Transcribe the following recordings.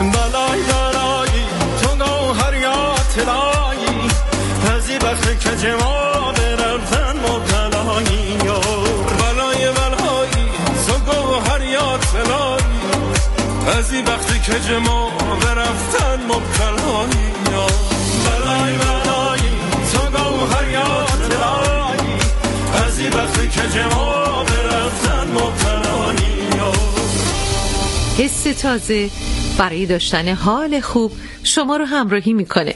بلای بلایی تو گوهریات لایی هزی وقت که جما برفتن مبتلایی بلای بلایی تو گوهریات لایی هزی وقتی که جما برفتن مبتلایی بلای بلایی تو گوهریات لایی هزی وقتی که جما برفتن مبتلایی. حس تازه برای داشتن حال خوب شما رو همراهی میکنه.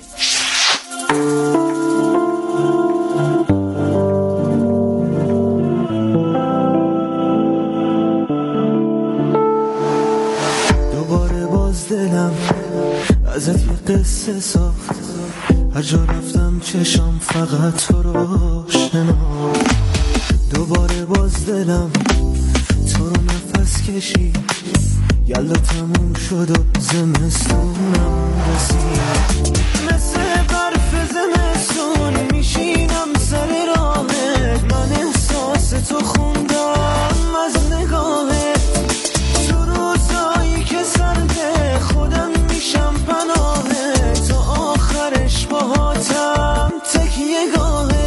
دوباره باز دلم ازت یه قصه ساخت، هر جا رفتم چشم فقط تو رو شناخت. دوباره باز دلم تو رو نفس کشید، یلا تموم شد و زمستونم رسید. مثل برف زمستون میشینم سر راهت، من احساس تو خوندم از نگاهت. تو روزایی که سرده خودم میشم پناهت، تا آخرش باهاتم تکیه گاهت.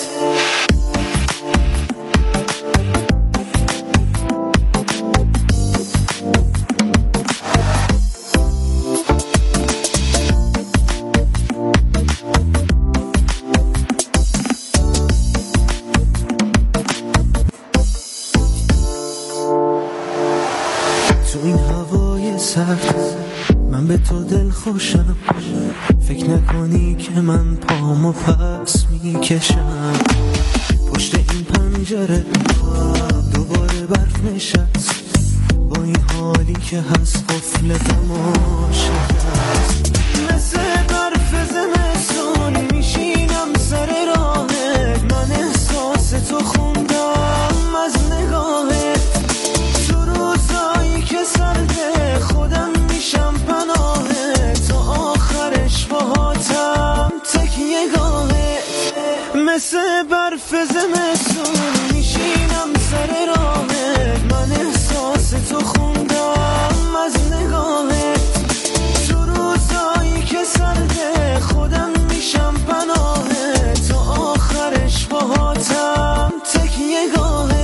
من به تو دل خوشم، فکر نکنی که من پامو پس میکشم. پشت این پنجره دوباره برف نشست، با این حالی که هست قفل دمو شکست. مثل برف زمستون میشینم سر راهت، من احساس تو خوندم از نگاهت. تو روزایی که سرده خودم میشم پناهت، تا آخرش باهاتم تکیه گاهت. مثل برف زمستون میشینم سر راهت، من احساس تو خوندم از نگاهت. تو روزایی که سرده خودم میشم پناهت، تا آخرش باهاتم تکیه گاهت.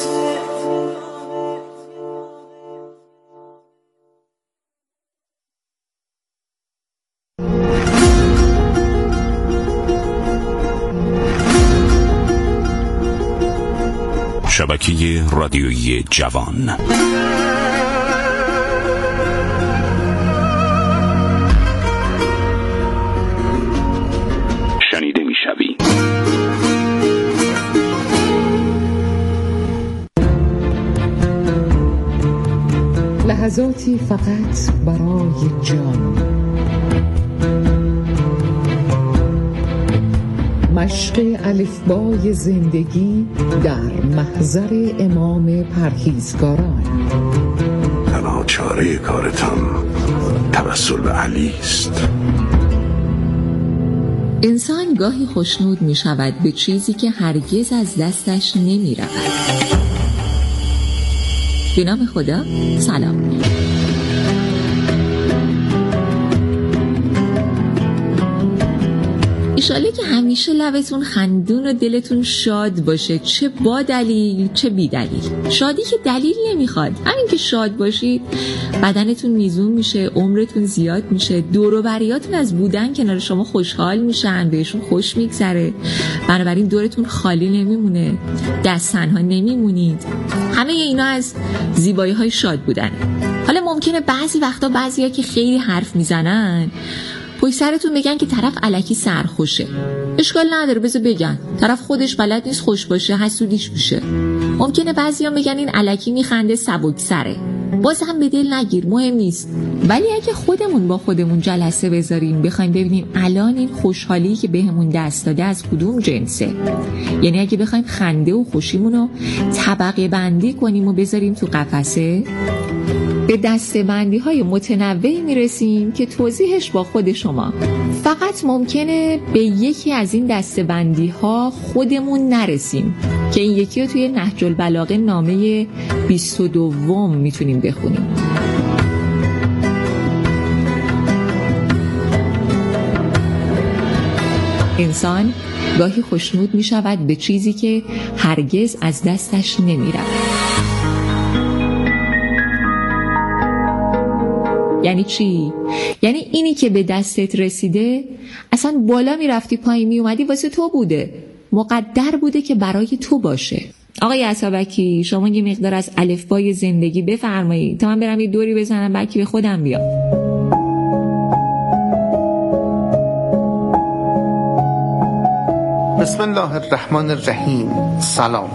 شبکه رادیویی جوان. شنیده میشوی. لحظاتی فقط برای جان، مشق الفبای زندگی در محضر امام پرهیزگاران. تنها چاره کارتان توسل به علی است. انسان گاهی خوشنود می شود به چیزی که هرگز از دستش نمی رود. به نام خدا، سلام. ایشاله که همیشه لبتون خندون و دلتون شاد باشه، چه با دلیل چه بی دلیل. شادی که دلیل نمیخواد، همین که شاد باشید بدنتون میزون میشه، عمرتون زیاد میشه، دور و بریاتون از بودن کنار شما خوشحال میشن، بهشون خوش میگذره، بنابراین دورتون خالی نمیمونه، دست تنها نمیمونید. همه اینا از زیبایی های شاد بودن. حالا ممکنه بعضی وقتا بعضیا که خیلی حرف میزنن پشت سرتون بگن که طرف الکی سرخوشه. اشکال نداره، بذار بگن، طرف خودش بلد نیست خوش باشه، حسودیش میشه. ممکنه بعضیا بگن این الکی میخنده سبک سره، باز هم به دل نگیر، مهم نیست. ولی اگه خودمون با خودمون جلسه بذاریم بخوایم ببینیم الان این خوشحالی که بهمون دست داده از کدوم جنسه، یعنی اگه بخوایم خنده و خوشیمون رو طبقه بندی کنیم و بذاریم تو قفسه، به دسته‌بندی های متنوعی میرسیم که توضیحش با خود شما. فقط ممکنه به یکی از این دسته‌بندی ها خودمون نرسیم که این یکی رو توی نهج البلاغه نامه 22 میتونیم بخونیم. انسان گاهی خوشنود می شود به چیزی که هرگز از دستش نمی رود. یعنی چی؟ یعنی اینی که به دستت رسیده اصلا بالا می رفتی پایین می اومدی واسه تو بوده، مقدر بوده که برای تو باشه. آقای عصابکی شما یه مقدار از الفبای زندگی بفرمایید تا من برم یه دوری بزنم بلکه به خودم بیام. بسم الله الرحمن الرحیم. سلام.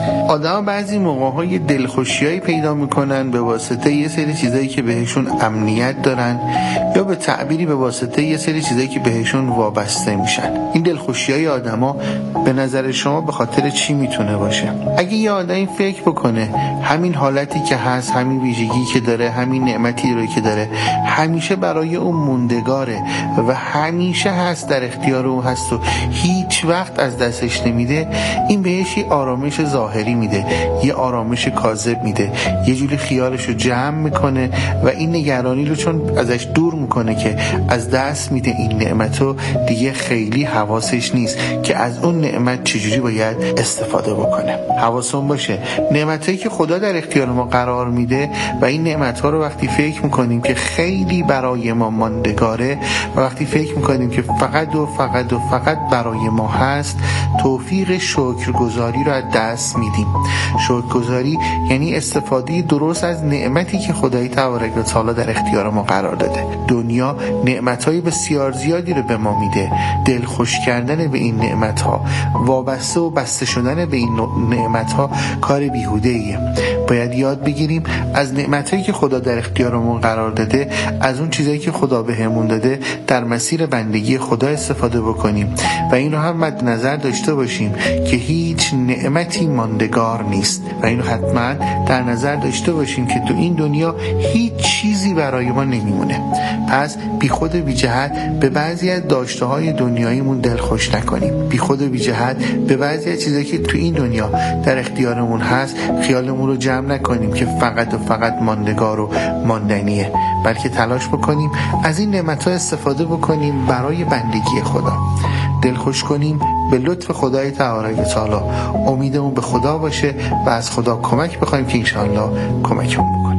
آدم بعضی موقع‌های دلخوشیایی پیدا میکنن به واسطه یه سری چیزایی که بهشون امنیت دارن یا به تعبیری به واسطه یه سری چیزایی که بهشون وابسته میشن. این دلخوشیای آدما به نظر شما به خاطر چی میتونه باشه؟ اگه یه آدمی فکر بکنه همین حالتی که هست، همین ویژگی که داره، همین نعمتی رو که داره همیشه برای اون موندگاره و همیشه هست، در اختیار اون هست و هیچ وقت از دستش نمیده، این بهش یه آرامش ظاهری میده، یه آرامش کاذب میده، یه جوری خیالشو جمع میکنه و این نگرانی رو چون ازش دور میکنه که از دست میده این نعمتو، دیگه خیلی حواسش نیست که از اون نعمت چجوری باید استفاده بکنه. حواسون باشه نعمتایی که خدا در اختیار ما قرار میده و این نعمتها رو وقتی فکر میکنیم که خیلی برای ما ماندگاره و وقتی فکر میکنیم که فقط و فقط و فقط برای ما هست، توفیق شکرگزاری رو از دست میدیم. شکرگزاری یعنی استفاده درست از نعمتی که خدای تبارک و تعالی در اختیار ما قرار داده. دنیا نعمتهای بسیار زیادی رو به ما میده. دلخوش کردن به این نعمتها، وابسته و بسته شدن به این نعمتها کار بیهوده‌ایه. باید یاد بگیریم از نعمتایی که خدا در اختیارمون قرار داده، از اون چیزایی که خدا بهمون داده در مسیر بندگی خدا استفاده بکنیم و این رو هم مد نظر داشته باشیم که هیچ نعمتی ماندگار نیست و این رو حتما در نظر داشته باشیم که تو این دنیا هیچ چیزی برای ما نمیمونه. پس بی خود و بی جهت به بعضی از داشته های دنیاییمون دلخوش نکنیم. بی خود و بی جهت به بعضی از چیزایی که تو این دنیا در اختیارمون هست خیالمون رو جمع نکنیم که فقط و فقط ماندگار و ماندنیه، بلکه تلاش بکنیم از این نعمت‌ها استفاده بکنیم برای بندگی خدا. دلخوش کنیم به لطف خدای تبارک و تعالی، امیدمون به خدا باشه و از خدا کمک بخوایم که انشاءالله کمکمون بکنه.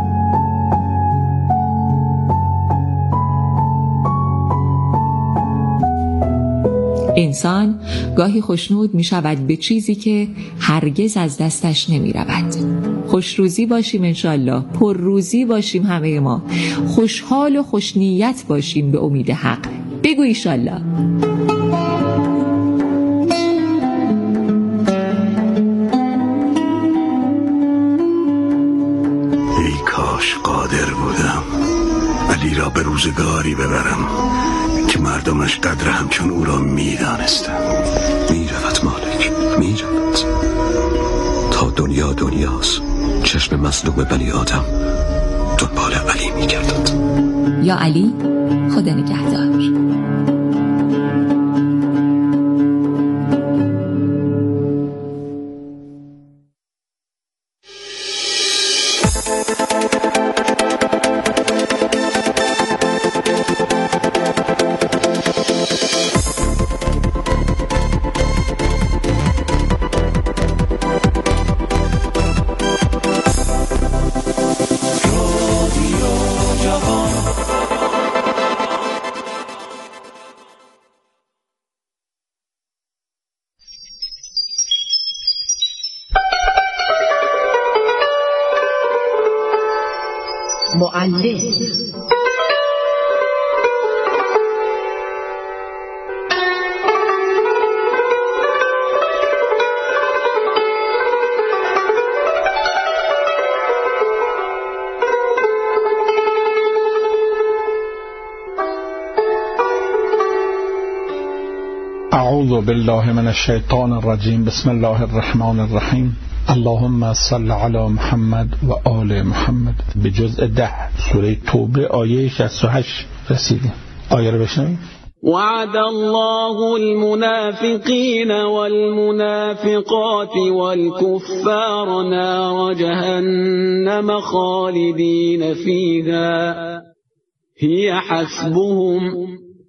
انسان گاهی خوشنود می شود به چیزی که هرگز از دستش نمی رود. خوشروزی باشیم انشالله، پر روزی باشیم همه ما، خوشحال و خوشنیت باشیم به امید حق. بگو ایشالله. ای کاش قادر بودم علی را به روزگاری ببرم که مردمش قدر همچون او را می دانستم. می رود مالک، می رود تا دنیا دنیاست. چشم مظلوم بنی آدم دنبال علی می گردد. یا علی، خدا نگهدار. معلم. اعوذ بالله من الشیطان الرجیم. بسم الله الرحمن الرحیم. اللهم صل علی محمد و آل محمد. به جزء 10 سوره توبه آیه 68 رسیدیم. آیه رو بشنویم. وعد الله المنافقين والمنافقات والكفار نار جهنم خالدين فيها هي حسبهم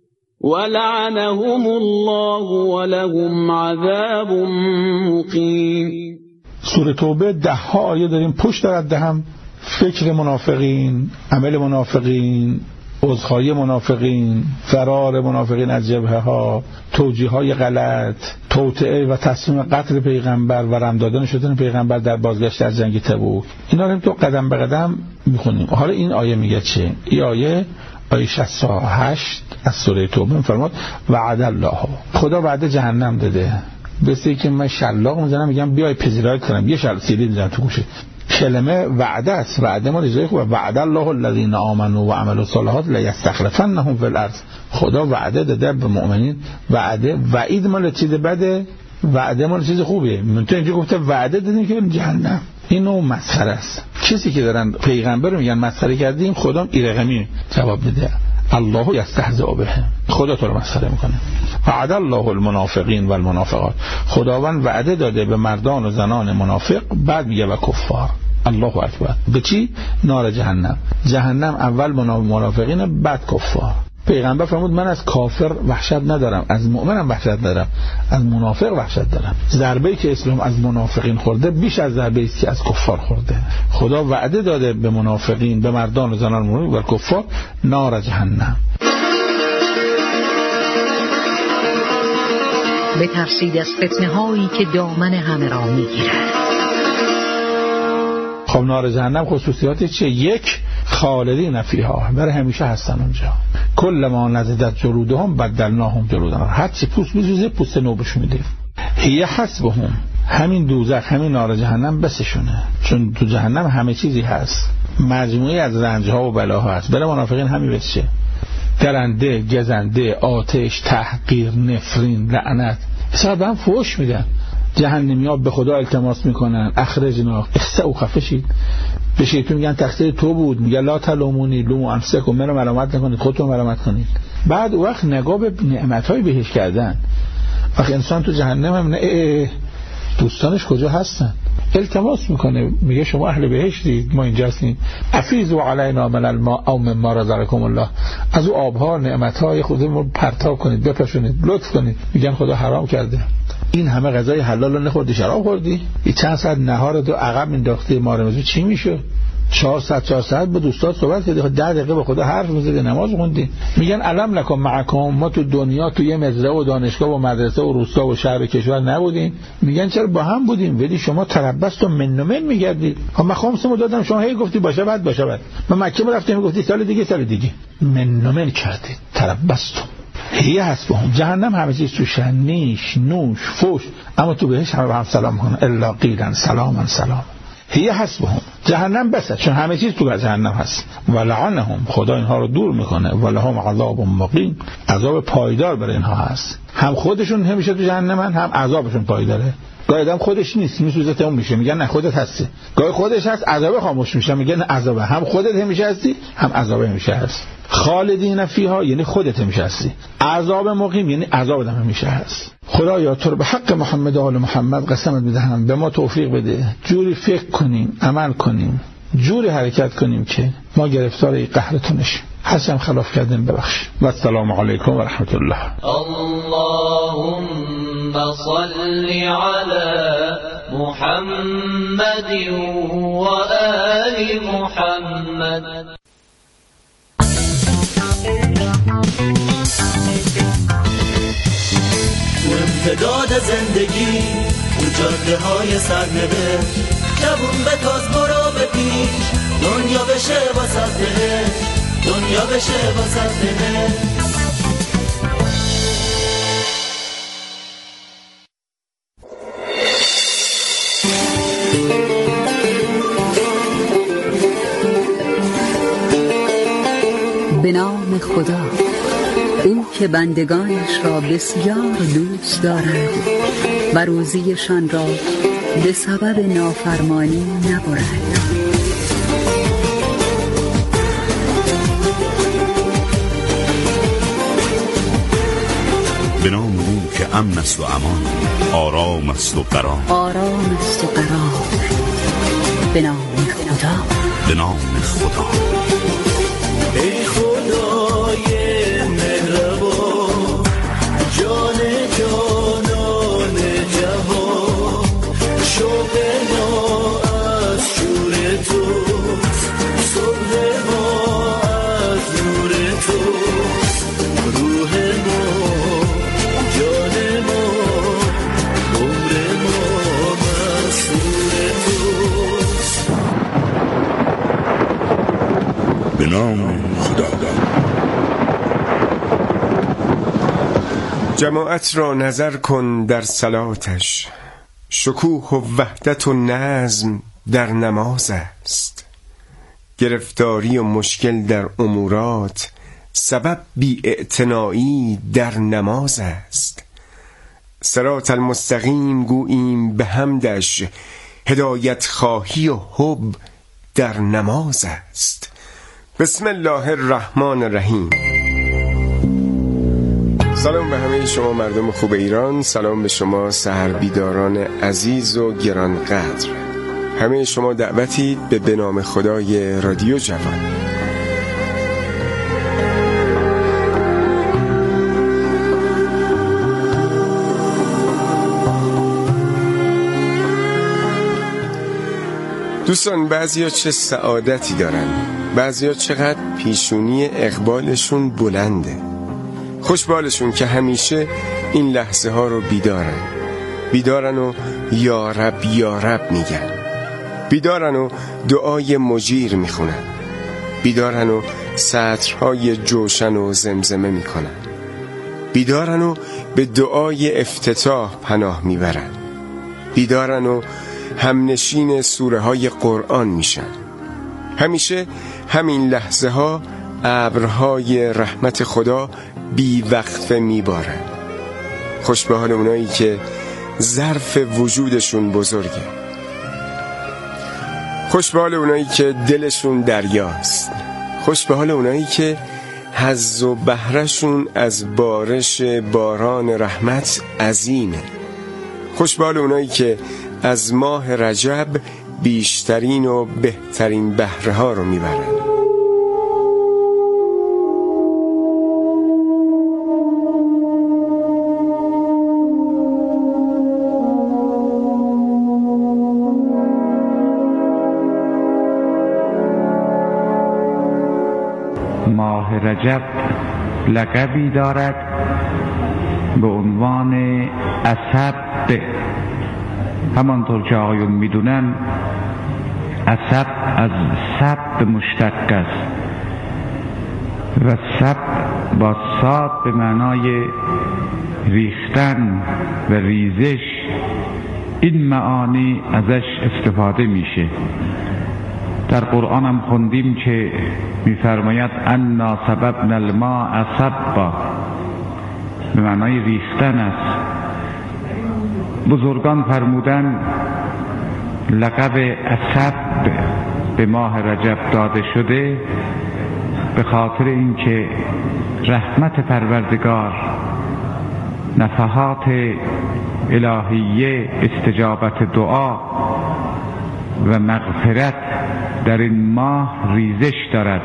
ولعنهم الله ولهم عذاب مقیم. سوره توبه 10 آیه داریم پشت در هم فکر منافقین، عمل منافقین، عذرخواهی منافقین، فرار منافقین از جبهه ها، توجیه های غلط، توطئه و تصمیم قتل پیغمبر و رم دادن شدن پیغمبر در بازگشت از جنگ تبوک. اینا رو تو قدم به قدم میخونیم. حالا این آیه میگه چه؟ این آیه 68 از سوره توبه میفرماد وعد الله، خدا وعده جهنم داده. بسیاری که من شلاق میزنم میگم بیای پذیرایی کنم، یه سیلی میزنم تو گوشه. کلمه وعده است، وعده ما رضای خوبه. وعد الله الذین آمنوا و عملوا الصالحات لیستخلفنهم فی الارض. خدا وعده داده به مؤمنین. وعده، وعید مال چیز بده، وعده مال چیز خوبه. من تو اینجا گفته وعده دادیم که جهنم. این نوع مسخره است. کسی که دارن پیغمبر رو میگن مسخره کردیم، خدا ایرقمی جواب میده. الله یستهزئ بهم، خدا تو رو مسخره میکنه. وعد الله المنافقین و المنافقات، خداوند وعده داده به مردان و زنان منافق، بعد میگه و کفار. الله اکبر. به چی؟ نار جهنم. جهنم اول منافقین، بعد کفار. پیغمبر فرمود من از کافر وحشت ندارم، از مؤمنم وحشت ندارم، از منافق وحشت دارم. ضربه‌ای که اسلام از منافقین خورده بیش از ضربه‌ای که از کفار خورده. خدا وعده داده به منافقین، به مردان و زنان و کفار، نار جهنم. بترسید از فتنه‌هایی که دامن همه را می‌گیرد. خب نار جهنم خصوصیاتش چیه؟ یک، خالدین فیها، برای همیشه هستن اونجا. کل ما نزدت جلودهم بدلناهم جلودهم، هر چی پوست می‌سوزه پوست نو بهشون میده. هی حسبهم، همین دوزخ، همین نار جهنم بسشونه، چون تو جهنم همه چیزی هست، مجموعی از رنج‌ها و بلاها هست. برای منافقین همین بسشه، درنده، گزنده، آتش، تحقیر، نفرین، لعنت، اصلا به هم فحش میدن. جهنمی‌ها به خدا التماس میکنن اخرجنا، او خفه شید. به شیطان میگن تقصیر تو بود، میگه لا تلومونی لومو انفسکم، منو ملامت نکنید، خودتون ملامت کنید. بعد وقت نگاه به نعمت‌های بهش کردن. وقت انسان تو جهنم هم دوستانش کجا هستن؟ التماس میکنه، میگه شما اهل بهشتید، ما اینجا هستیم. افیضوا علینا من الماء او مما رزقکم الله، از او آبها، نعمت‌های خودمون پرتاب کنید، بپاشونید، لطف کنید. میگن خدا حرام کرده. این همه غذای حلال رو نخوردی، شراب خوردی، این چند ساعت نهار تو عقب انداختی، مارمزو چی میشه؟ 4 ساعت با دوستات صحبت کردی، 10 دقیقه به خدا حرف میزدی، نماز خوندی. میگن علم لکم معکم، ما تو دنیا تو یه مزرعه و دانشگاه و مدرسه و روستا و شهر و کشور نبودیم؟ میگن چرا با هم بودیم، ولی شما تربستم من و من میگردید. من خمسمو دادم، شما هی گفتی باشه بعد باشه بعد. من مکه رفتم میگفتی سال دیگه من و من کردید، تربستم. هی حسبهم، جهنم همه چیز توشه، نیش، نوش، فوش، اما تو بهش همه به هم سلام کنن، الا قیلا سلاما سلام. هی حسبهم، جهنم بسه، چون همه چیز تو جهنم هست. ولعنهم، خدا اینها رو دور میکنه. ولهم عذاب مقیم، عذاب پایدار برای اینها هست. هم خودشون همیشه تو جهنمن، هم عذابشون پایداره. گاهی آدم خودش نیست، میسوزه تموم میشه، میگن نه خودت هستی. گاهی خودش هست، عذاب خاموش میشه، میگن نه عذاب، هم خودت همیشه هستی، هم عذاب همیشه هست. خالدین فیها یعنی خودت همیشه هستی، عذاب مقیم یعنی عذاب همیشه هست. خدایا تو رو به حق محمد و آل محمد قسمت میدهم، به ما توفیق بده، جوری فکر کنیم، عمل کنیم، جوری حرکت کنیم که ما گرفتار این قهرتون نشیم. هرچند خلاف کردیم ببخش. و السلام علیکم و رحمت الله. اللهم صل علی محمد و آل محمد. امتداد زندگی تو جاده های سرنوشت، جوون به تاز برو به پیش، دنیا بشه واسه بهشت، دنیا بشه واسه بهشت. به نام خدا، او که بندگانش را بسیار دوست دارد و روزیشان را به سبب نافرمانی نبرد. به نام او که امن است و امان، آرام است و قرار، آرام است و قرار. به نام خدا، به نام خدا. ای خدای مهربان، جماعت را نظر کن در صلاتش، شکوه و وحدت و نظم در نماز است. گرفتاری و مشکل در امورات، سبب بی‌اعتنایی در نماز است. صراط المستقیم گوییم به حمدش، هدایت خواهی و حب در نماز است. بسم الله الرحمن الرحیم. سلام به همه شما مردم خوب ایران، سلام به شما سحربیداران عزیز و گرانقدر. همه شما دعوتید به نام خدای رادیو جوان. دوستان، بعضیا چه سعادتی دارن، بعضیا چقدر پیشونی اقبالشون بلنده. خوشبالشون که همیشه این لحظه ها رو بیدارن و یا رب یا رب میگن، بیدارن و دعای مجیر میخونن، بیدارن و سطرهای جوشن و زمزمه میکنن، بیدارن و به دعای افتتاح پناه میبرن، بیدارن و همنشین سوره های قرآن میشن. همیشه همین لحظه ها ابرهای رحمت خدا بی وقفه میبارن. خوش به حال اونایی که ظرف وجودشون بزرگه، خوش به حال اونایی که دلشون دریاست، خوش به حال اونایی که حظ و بهرهشون از بارش باران رحمت عظیمه، خوش به حال اونایی که از ماه رجب بیشترین و بهترین بهره ها رو میبرن. ماه رجب لقبی دارد به عنوان اسب. همانطور که آقایون میدونن اسب از سب مشتق است و سب با صاد به معنای ریختن و ریزش، این معانی ازش استفاده میشه. در قرآن هم خوندیم که میفرماید انا سببنا الماء صبا، به معنای ریختن است. بزرگان فرمودن لقب اسب به ماه رجب داده شده به خاطر اینکه رحمت پروردگار، نفحات الهیه، استجابت دعا و مغفرت در این ماه ریزش دارد.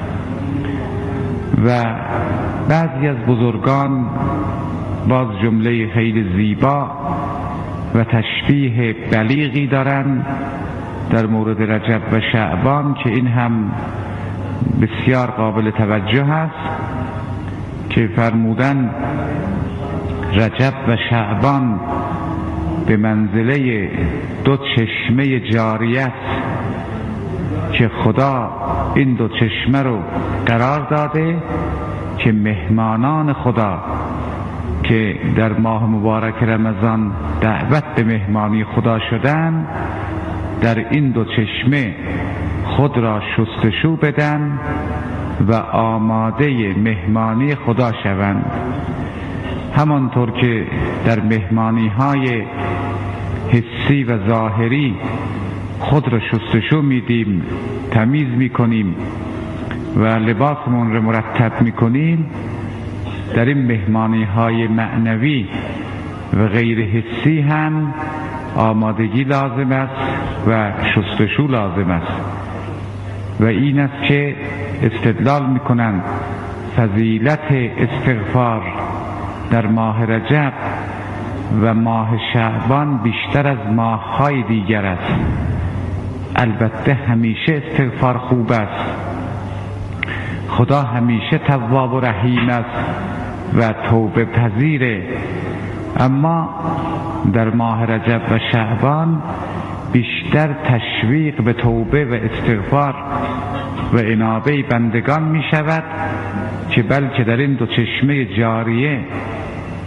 و بعضی از بزرگان باز جمله خیلی زیبا و تشبیه بلیغی دارن در مورد رجب و شعبان که این هم بسیار قابل توجه است، که فرمودن رجب و شعبان به منزله دو چشمه جاری است که خدا این دو چشمه رو قرار داده که مهمانان خدا که در ماه مبارک رمضان دعوت به مهمانی خدا شدن، در این دو چشمه خود را شستشو بدن و آماده مهمانی خدا شوند. همانطور که در مهمانی های حسی و ظاهری خود را شستشو میدیم، تمیز میکنیم و لباسمون را مرتب میکنیم، در این مهمانی های معنوی و غیر حسی هم آمادگی لازم است و شستشو لازم است. و این است که استدلال میکنند فضیلت استغفار در ماه رجب و ماه شعبان بیشتر از ماه‌های دیگر است. البته همیشه استغفار خوب است، خدا همیشه تواب و رحیم است و توبه پذیره، اما در ماه رجب و شعبان بیشتر تشویق به توبه و استغفار و انابه بندگان می شود که بلکه در این دو چشمه جاریه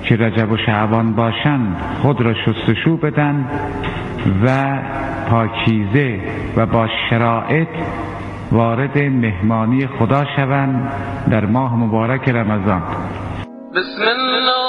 که رجب و شعبان باشند خود را شستشو بدن و پاکیزه و با شرایط وارد مهمانی خدا شوند در ماه مبارک رمضان. بسم الله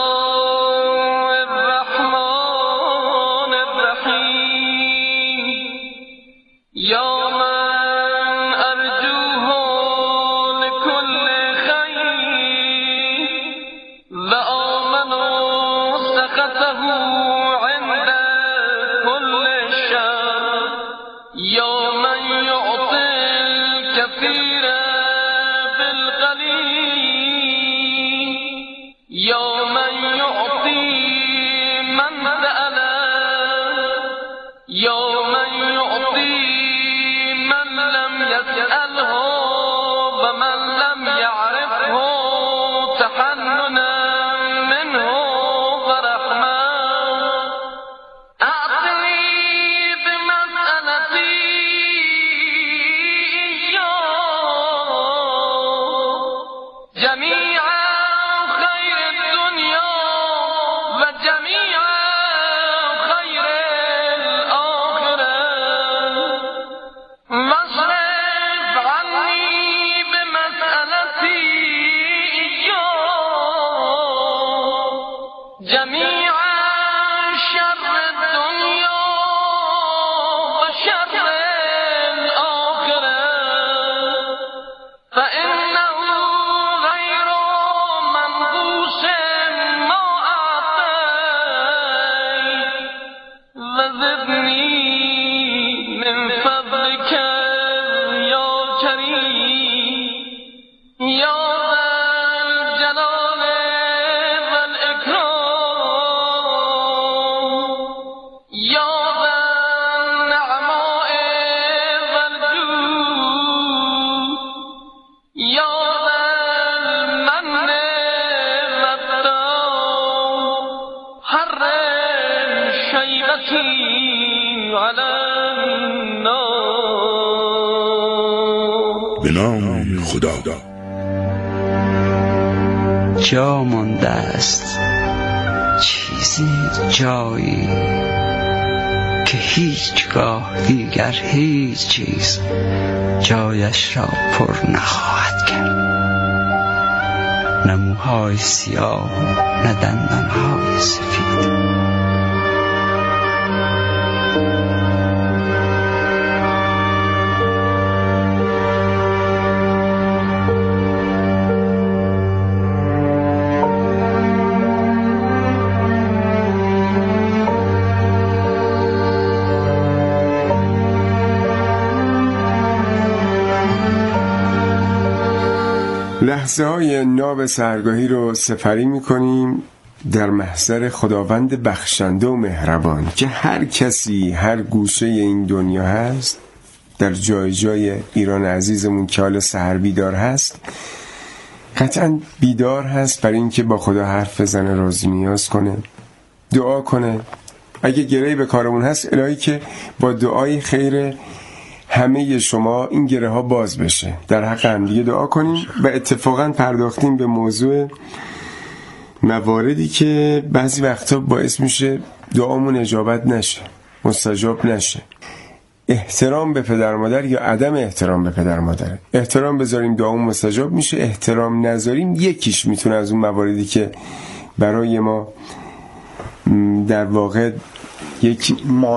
الرحمن الرحیم. یا من ارجوه لكل خیر و آمن سخطه عند كل شر. یا من یعطی الكثیر بالقلیل. یا من یعطی من سأله. یا من یعطی من لم يسأله و من لم يعرفه تحننا منه و رحمه. اعطنی بمسألتی جميع خير الدنيا وجميع خير الآخرة. واصرف عني بمسألتي جميع شر الدنيا وشر الآخرة. فإنه غير منقوص ما أعطيت وزدني من فضلك يا كريم يا ذا الجلال والإكرام يا ذا النعماء والجود يا ذا المن والدام. حرم شيبتي على النار. به نام خدا. جا مانده است چیزی جایی که هیچگاه دیگر هیچ چیز جایش را پر نخواهد کرد. نه موهای سیاه نه دندانهای سفید. لحظه های ناب سحرگاهی رو سپری میکنیم در محضر خداوند بخشنده و مهربان که هر کسی هر گوشه این دنیا هست، در جای جای ایران عزیزمون که حال سحر بیدار هست، قطعا بیدار هست برای اینکه با خدا حرف بزنه، راز نیاز کنه، دعا کنه. اگه گرهی به کارمون هست، الهی که با دعای خیر همه شما این گره ها باز بشه. در حق هم دیگه دعا کنیم. و اتفاقا پرداختیم به موضوع مواردی که بعضی وقتا باعث میشه دعامون اجابت نشه، مستجاب نشه. احترام به پدر مادر یا عدم احترام به پدر مادر. احترام بذاریم دعامون مستجاب میشه، احترام نذاریم یکیش میتونه از اون مواردی که برای ما در واقع یک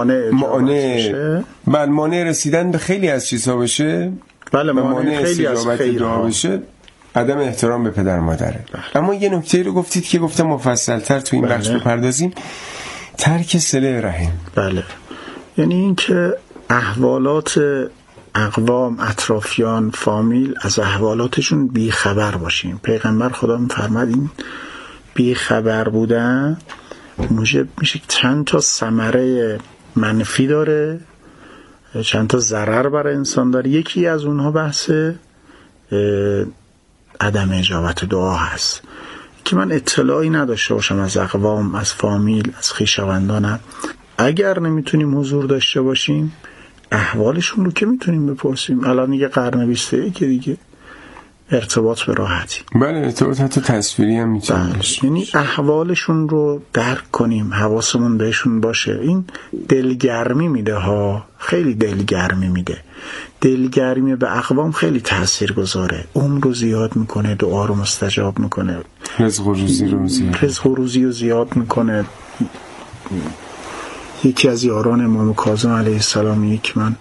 مانع رسیدن به خیلی از چیزها بشه. بله، مانع خیلی از خیرها بشه. عدم احترام به پدر مادره. اما یه نکته رو گفتید که گفتم مفصل‌تر تو این بخش بپردازیم، ترک صله رحم. بله، یعنی این که احوالات اقوام، اطرافیان، فامیل، از احوالاتشون بیخبر باشیم. پیغمبر خدا می‌فرماد این بیخبر بودن موجب میشه چند تا ثمره منفی داره، چند تا ضرر برای انسان داره. یکی از اونها بحث عدم اجابت دعا هست که من اطلاعی نداشته باشم از اقوام، از فامیل، از خویشاوندانم. اگر نمیتونیم حضور داشته باشیم، احوالشون رو که میتونیم بپرسیم. الان دیگه قرن 21 دیگه ارتباط به راحتی. بله، ارتباط حتی تصویری هم میتونه. یعنی احوالشون رو درک کنیم، حواسمون بهشون باشه. این دلگرمی میده ها، خیلی دلگرمی میده. دلگرمی به اقوام خیلی تأثیر گذاره، عمر رو زیاد میکنه، دعا رو مستجاب میکنه، رزق و روزی رو زیاد میکنه. یکی از یاران امام کاظم علیه السلام، یک من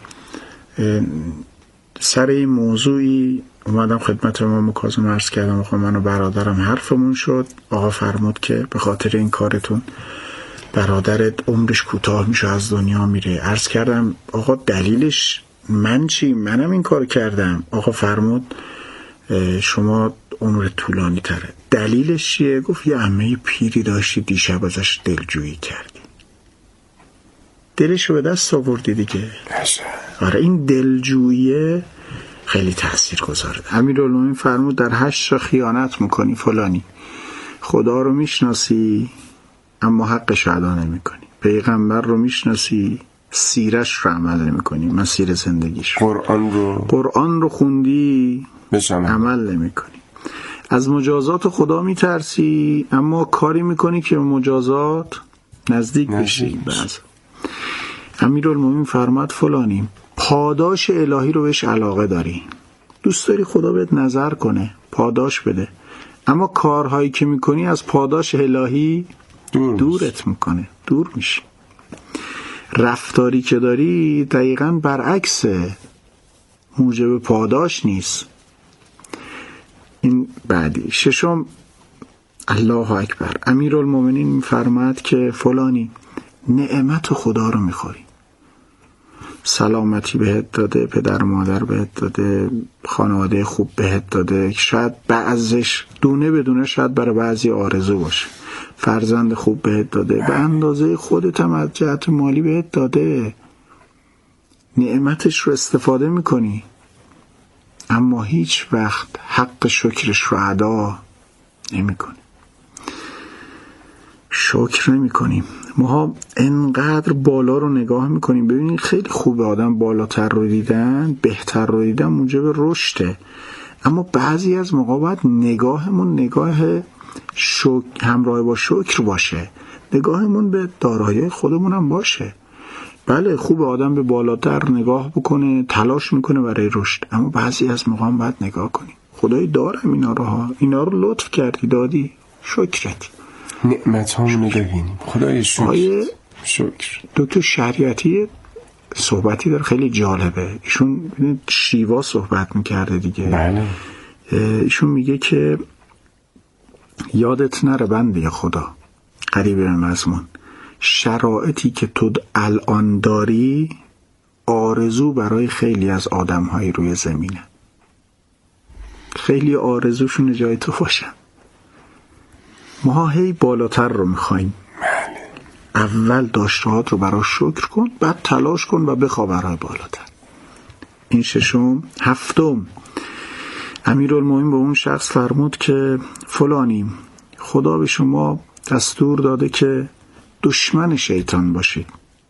سر این موضوعی اومدم خدمت امام کاظم عرض کردم آقا من و برادرم حرفمون شد، آقا فرمود که به خاطر این کارتون برادرت عمرش کوتاه میشه، از دنیا میره. عرض کردم آقا دلیلش من چی؟ منم این کار کردم. آقا فرمود شما عمر طولانی تره. دلیلش چیه؟ گفت یه عمه پیری داشتی دیشب ازش دلجویی کردی، دلشو به دست آوردی دیگه. آره این دلجویی خیلی تأثیر گذاره. امیرالمومنین فرمود در 8 خیانت میکنی فلانی، خدا رو میشناسی اما حقش ادا نمیکنی، پیغمبر رو میشناسی سیرش رو عمل نمیکنی، مسیر زندگیش، قرآن رو خوندی عمل نمیکنی، از مجازات خدا میترسی اما کاری میکنی که مجازات نزدیک بشی. بعض امیرالمومنین فرمود فلانی پاداش الهی رو بهش علاقه داری، دوست داری خدا بهت نظر کنه پاداش بده، اما کارهایی که میکنی از پاداش الهی دورت میکنه، دور میشی. رفتاری که داری دقیقاً برعکس، موجب پاداش نیست. این بعدی. 6 الله اکبر. امیرالمومنین میفرماد که فلانی نعمت خدا رو میخوری، سلامتی بهت داده، پدر مادر بهت داده، خانواده خوب بهت داده، شاید بعضش دونه بدونه شاید برای بعضی آرزو باشه، فرزند خوب بهت داده، به اندازه خودت هم از جهت مالی بهت داده، نعمتش رو استفاده میکنی اما هیچ وقت حق شکرش رو ادا نمیکنی، شکر نمیکنیم. ما انقدر بالا رو نگاه میکنیم. ببینید خیلی خوبه آدم بالاتر رو دیدن، بهتر رو دیدن موجب رشده، اما بعضی از موقع باید نگاهمون نگاه همراه با شکر باشه، نگاهمون به دارایی خودمون هم باشه. بله خوبه آدم به بالاتر نگاه بکنه، تلاش میکنه برای رشد، اما بعضی از موقع هم باید نگاه کنیم خدای دارم اینا رو لطف کردی دادی، شکرت، نعمت همونو ببینیم خدای شکر. دکتر شریعتی صحبتی داره خیلی جالبه، ایشون شیوا صحبت میکرده دیگه. بله. ایشون میگه که یادت نره بنده خدا، قریب به مضمون، شرایطی که تو الان داری آرزو برای خیلی از آدم‌های روی زمینه، خیلی آرزوشون جای تو باشن. ما هی بالاتر رو میخواییم. اول داشتهات رو برای شکر کن، بعد تلاش کن و بخوا برای بالاتر. این 6. 7 امیرالمومنین به اون شخص فرمود که فلانی خدا به شما دستور داده که دشمن شیطان باشید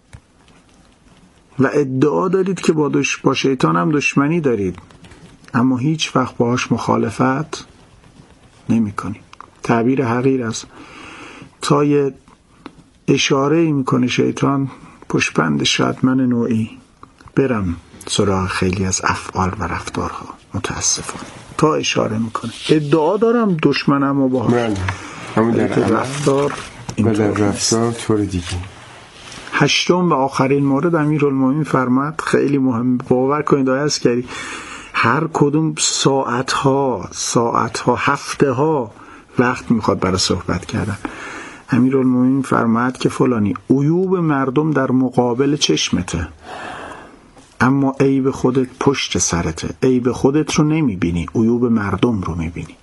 و ادعا دارید که با شیطان هم دشمنی دارید اما هیچ وقت باهاش مخالفت نمی کنید. تعبیر حقیر است، تا یه اشاره میکنه شیطان پشبند شاید من نوعی برم سراغ خیلی از افعال و رفتارها، متاسفانه تا اشاره میکنه. ادعا دارم دشمنم و باهاش، همون در رفتار طور دیگه. 8 و آخرین مورد امیرالمومنین فرمود خیلی مهم، باور کنید آیه عسکری هر کدوم ساعتها هفته‌ها وقت میخواد برای صحبت کردن. امیرالمومنین فرمود که فلانی عیوب مردم در مقابل چشمته اما عیب خودت پشت سرته، عیب خودت رو نمیبینی، عیوب مردم رو میبینی.